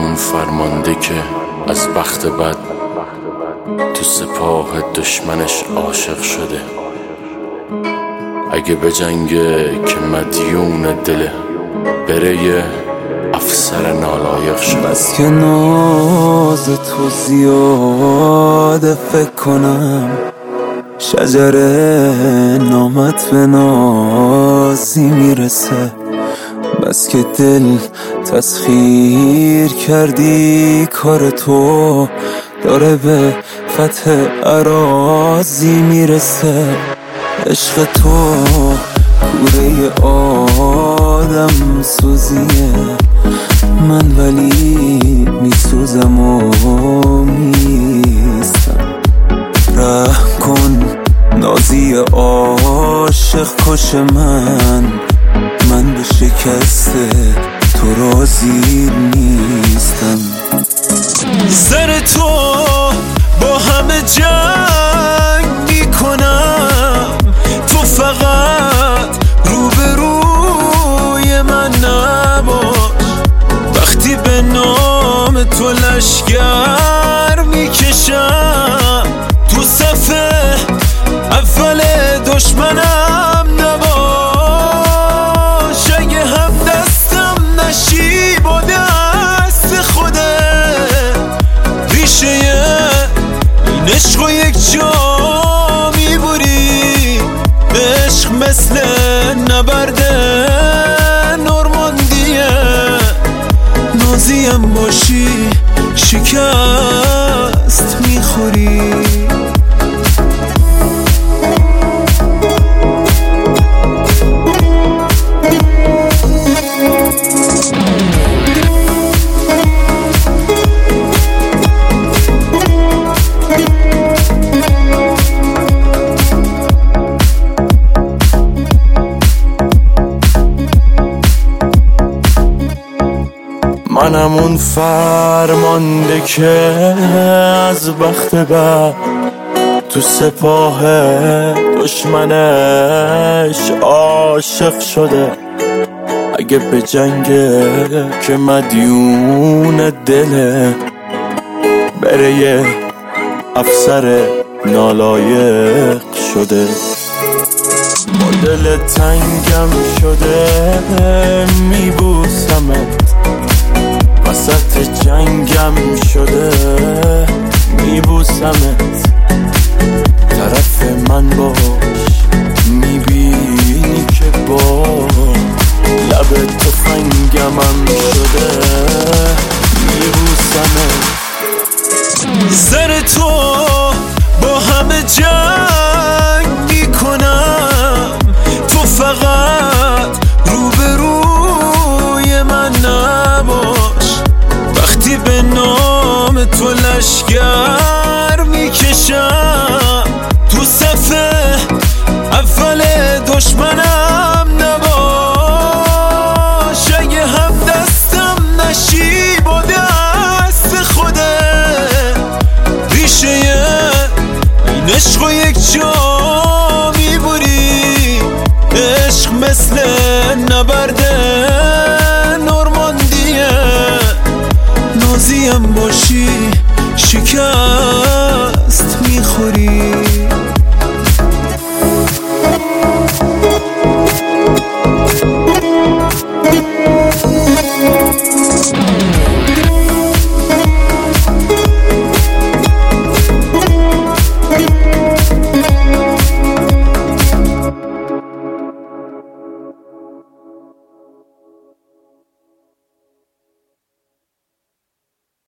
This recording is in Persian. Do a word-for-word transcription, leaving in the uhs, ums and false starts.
اون فرمانده که از بخت بد تو سپاه دشمنش عاشق شده. اگه بجنگه که مدیون دله، بره یه افسر نالایق شده. بس که ناز تو زیاده فکر کنم شجر نامت به نازی میرسه. بس که دل تسخیر کردی کار تو داره به فتح اراضی میرسه. عشق تو کوره آدم سوزیه، من ولی میسوزم و میستم. رحم کن نازی عاشق کش من، من به شکست تو راضی نیستم. سر تو با همه جنگ میکنم، تو فقط روبروی من نباش. وقتی به نام تو لشگر میکشم، تو صفحه اول دشمنم نباش. اگه هم دستم نشی با دست خوده، ریشه این عشق و یک جا میبری. عشق مثل نبرد نورماندیه، نازیم باشی شکست میخوری. منم اون فرمانده که از بخت بد تو سپاه دشمنش عاشق شده. اگه به جنگه که مدیون دله، بره یه افسر نالایق شده. با دل تنگم شده میبوسمت، وسط جنگم شده میبوسمت. طرف من باش میبینی که با لب تفنگمم شده میبوسمت. سر تو با همه جنگ میکنم، تو فقط روبروی من نباش. وقتی به نام تو لشگر میکشم، تو صفحه اول دشمنم نباش. اگه هم دستم نشی با دست خوده، ریشه این عشق و یک جا میبری. عشق مثل نبرد نورماندیه، نازیم باشی شکست میخوری.